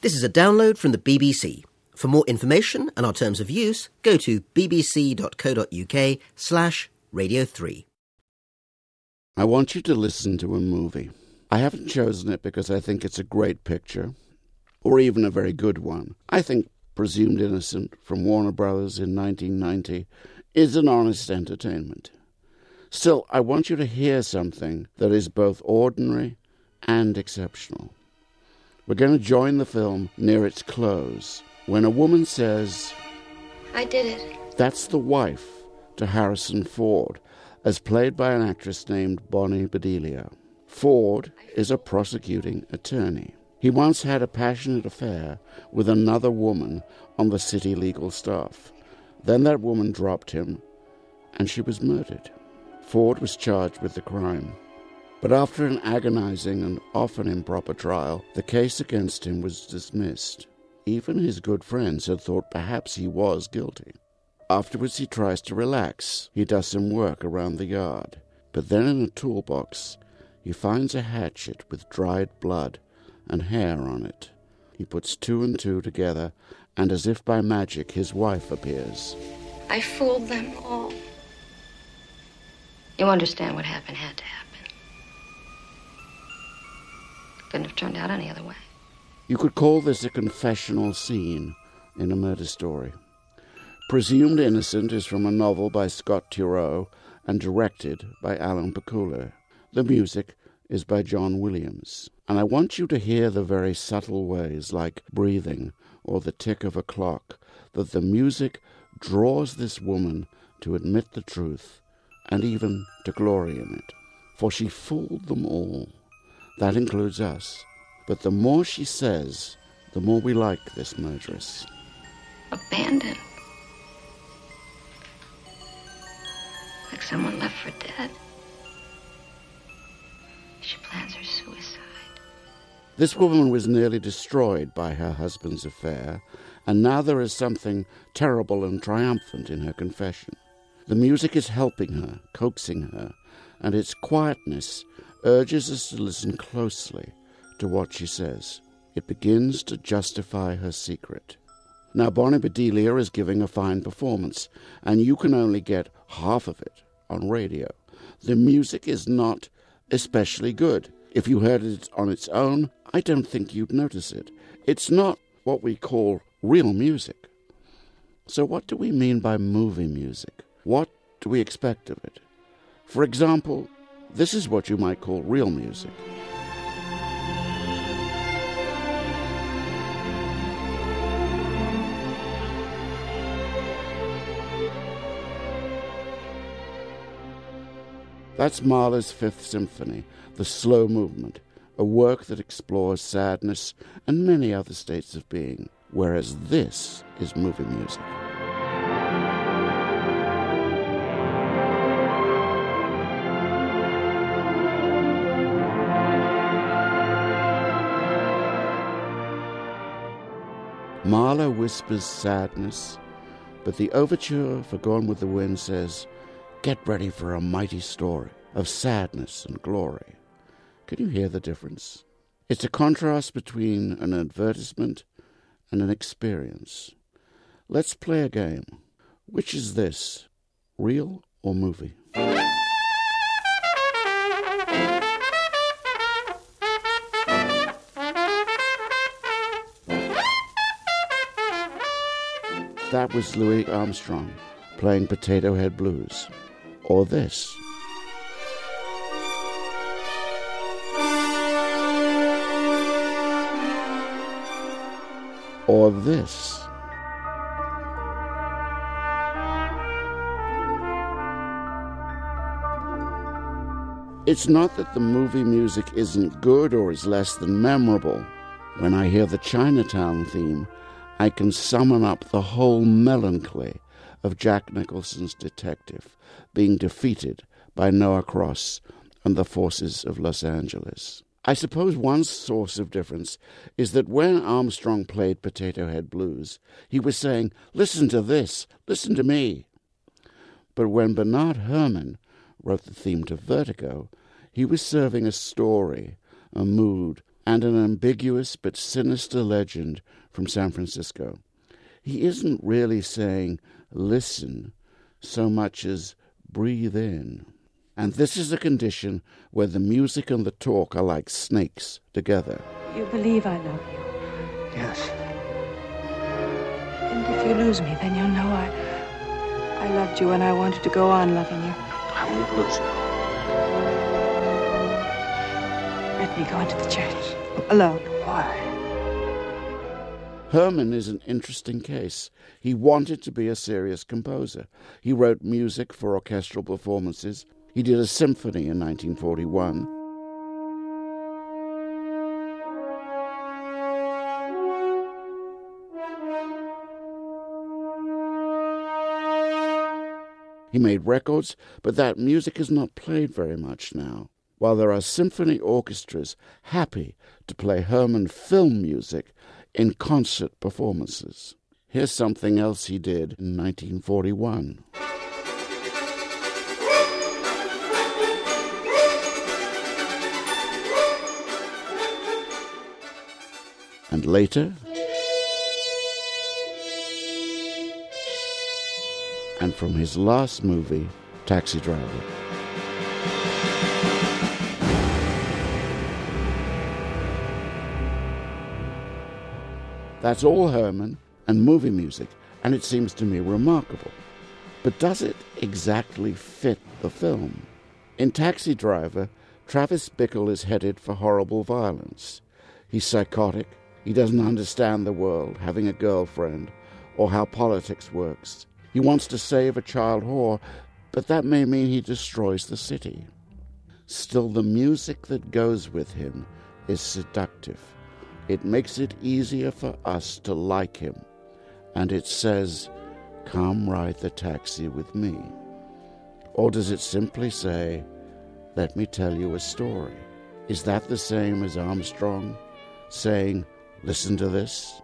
This is a download from the BBC. For more information and our terms of use, go to bbc.co.uk/Radio 3. I want you to listen to a movie. I haven't chosen it because I think it's a great picture, or even a very good one. I think Presumed Innocent from Warner Brothers in 1990 is an honest entertainment. Still, I want you to hear something that is both ordinary and exceptional. We're going to join the film near its close, when a woman says, "I did it." That's the wife to Harrison Ford, as played by an actress named Bonnie Bedelia. Ford is a prosecuting attorney. He once had a passionate affair with another woman on the city legal staff. Then that woman dropped him, and she was murdered. Ford was charged with the crime. But after an agonizing and often improper trial, the case against him was dismissed. Even his good friends had thought perhaps he was guilty. Afterwards he tries to relax. He does some work around the yard. But then in a toolbox, he finds a hatchet with dried blood and hair on it. He puts two and two together, and as if by magic, his wife appears. I fooled them all. You understand what happened had to happen. Couldn't have turned out any other way. You could call this a confessional scene in a murder story. Presumed Innocent is from a novel by Scott Turow and directed by Alan Pakula. The music is by John Williams. And I want you to hear the very subtle ways, like breathing or the tick of a clock, that the music draws this woman to admit the truth and even to glory in it. For she fooled them all. That includes us. But the more she says, the more we like this murderess. Abandoned. Like someone left for dead. She plans her suicide. This woman was nearly destroyed by her husband's affair, and now there is something terrible and triumphant in her confession. The music is helping her, coaxing her, and its quietness urges us to listen closely to what she says. It begins to justify her secret. Now, Bonnie Bedelia is giving a fine performance, and you can only get half of it on radio. The music is not especially good. If you heard it on its own, I don't think you'd notice it. It's not what we call real music. So what do we mean by movie music? What do we expect of it? For example, this is what you might call real music. That's Mahler's Fifth Symphony, the slow movement, a work that explores sadness and many other states of being, whereas this is movie music. Mahler whispers sadness, but the overture for Gone with the Wind says, "Get ready for a mighty story of sadness and glory." Can you hear the difference? It's a contrast between an advertisement and an experience. Let's play a game. Which is this, real or movie? That was Louis Armstrong playing Potato Head Blues. Or this. Or this. It's not that the movie music isn't good or is less than memorable. When I hear the Chinatown theme, I can summon up the whole melancholy of Jack Nicholson's detective being defeated by Noah Cross and the forces of Los Angeles. I suppose one source of difference is that when Armstrong played Potato Head Blues, he was saying, "Listen to this, listen to me." But when Bernard Herrmann wrote the theme to Vertigo, he was serving a story, a mood, and an ambiguous but sinister legend from San Francisco. He isn't really saying, listen, so much as breathe in. And this is a condition where the music and the talk are like snakes together. You believe I love you. Yes. And if you lose me, then you'll know I loved you and I wanted to go on loving you. I won't lose you. Let me go into the church. Alone. Why? Herman is an interesting case. He wanted to be a serious composer. He wrote music for orchestral performances. He did a symphony in 1941. He made records, but that music is not played very much now. While there are symphony orchestras happy to play Herman film music in concert performances. Here's something else he did in 1941. And later, and from his last movie, Taxi Driver. That's all Herman and movie music, and it seems to me remarkable. But does it exactly fit the film? In Taxi Driver, Travis Bickle is headed for horrible violence. He's psychotic. He doesn't understand the world, having a girlfriend, or how politics works. He wants to save a child whore, but that may mean he destroys the city. Still, the music that goes with him is seductive. It makes it easier for us to like him. And it says, come ride the taxi with me. Or does it simply say, let me tell you a story? Is that the same as Armstrong saying, listen to this?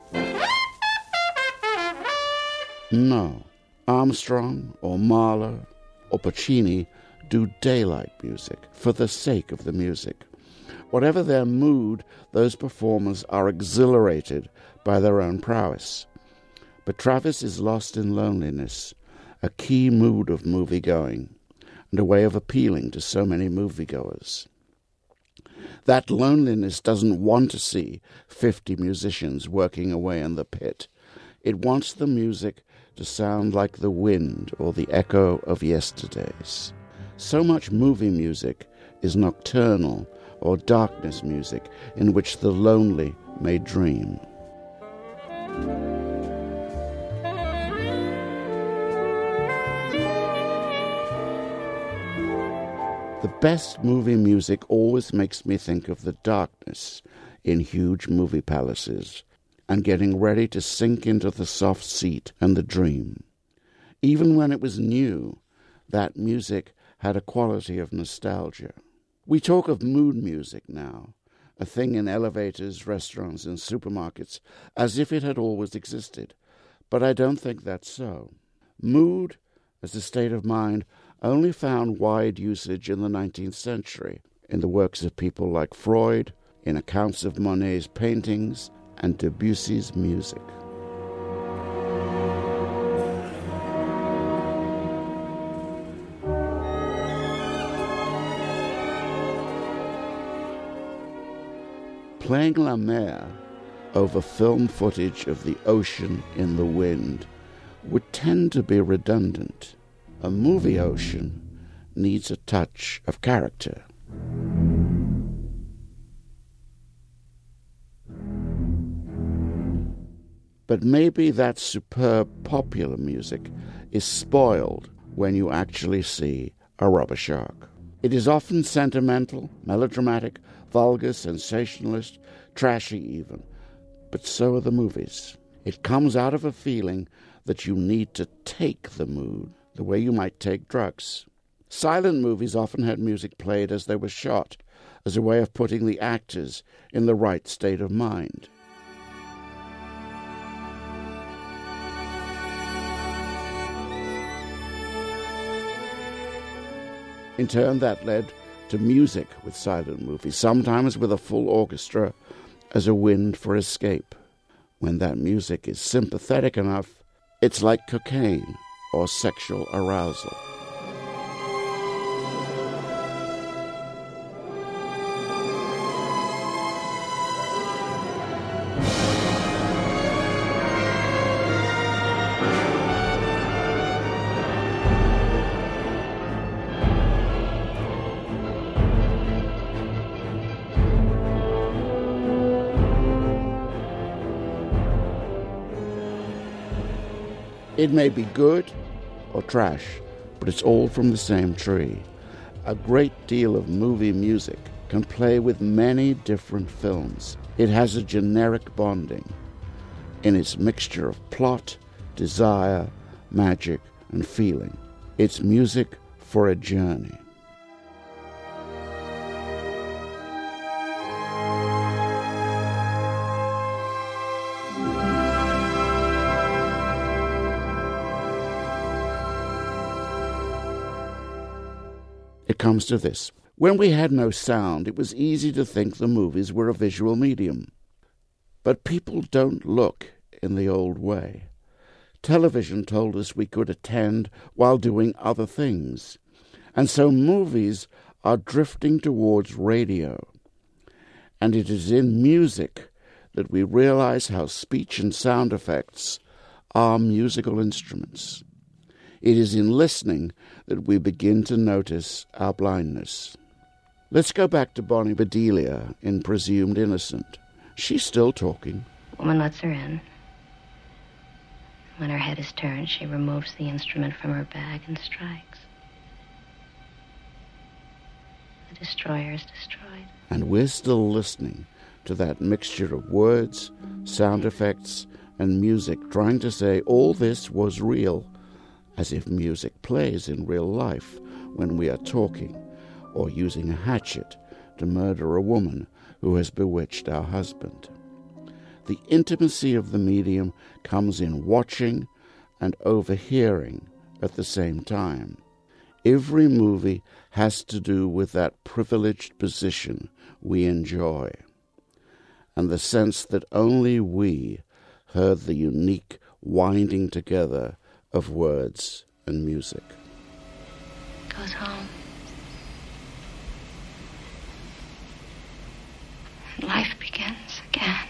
No. Armstrong or Mahler or Puccini do daylight music for the sake of the music. Whatever their mood, those performers are exhilarated by their own prowess. But Travis is lost in loneliness, a key mood of movie-going, and a way of appealing to so many moviegoers. That loneliness doesn't want to see 50 musicians working away in the pit. It wants the music to sound like the wind or the echo of yesterdays. So much movie music is nocturnal or darkness music in which the lonely may dream. The best movie music always makes me think of the darkness in huge movie palaces and getting ready to sink into the soft seat and the dream. Even when it was new, that music had a quality of nostalgia. We talk of mood music now, a thing in elevators, restaurants, and supermarkets, as if it had always existed. But I don't think that's so. Mood, as a state of mind, only found wide usage in the 19th century, in the works of people like Freud, in accounts of Monet's paintings, and Debussy's music. Playing La Mer over film footage of the ocean in the wind would tend to be redundant. A movie ocean needs a touch of character. But maybe that superb popular music is spoiled when you actually see a rubber shark. It is often sentimental, melodramatic, vulgar, sensationalist, trashy even. But so are the movies. It comes out of a feeling that you need to take the mood, the way you might take drugs. Silent movies often had music played as they were shot, as a way of putting the actors in the right state of mind. In turn, that led to music with silent movies, sometimes with a full orchestra as a wind for escape. When that music is sympathetic enough, it's like cocaine or sexual arousal. It may be good or trash, but it's all from the same tree. A great deal of movie music can play with many different films. It has a generic bonding in its mixture of plot, desire, magic, and feeling. It's music for a journey. It comes to this. When we had no sound, it was easy to think the movies were a visual medium. But people don't look in the old way. Television told us we could attend while doing other things. And so movies are drifting towards radio. And it is in music that we realize how speech and sound effects are musical instruments. It is in listening that we begin to notice our blindness. Let's go back to Bonnie Bedelia in Presumed Innocent. She's still talking. Woman lets her in. When her head is turned, she removes the instrument from her bag and strikes. The destroyer is destroyed. And we're still listening to that mixture of words, sound effects, and music, trying to say all this was real, as if music plays in real life when we are talking or using a hatchet to murder a woman who has bewitched our husband. The intimacy of the medium comes in watching and overhearing at the same time. Every movie has to do with that privileged position we enjoy, and the sense that only we heard the unique winding together of words and music. Goes home. And life begins again.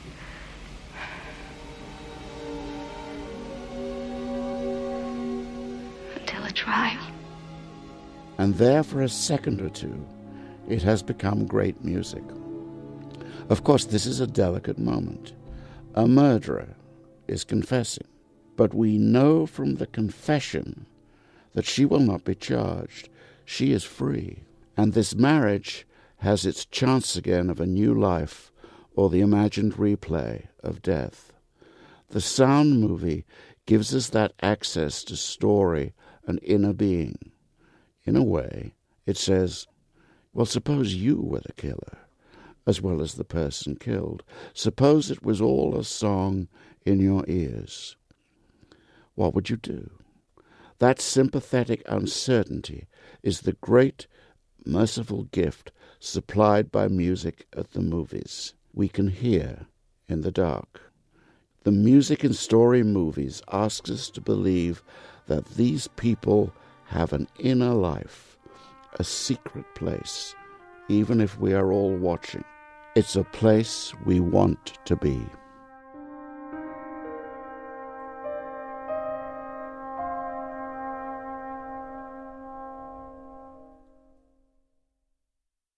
Until a trial. And there for a second or two, it has become great music. Of course, this is a delicate moment. A murderer is confessing. But we know from the confession that she will not be charged. She is free. And this marriage has its chance again of a new life or the imagined replay of death. The sound movie gives us that access to story and inner being. In a way, it says, well, suppose you were the killer, as well as the person killed. Suppose it was all a song in your ears. What would you do? That sympathetic uncertainty is the great, merciful gift supplied by music at the movies. We can hear in the dark. The music in story movies asks us to believe that these people have an inner life, a secret place, even if we are all watching. It's a place we want to be.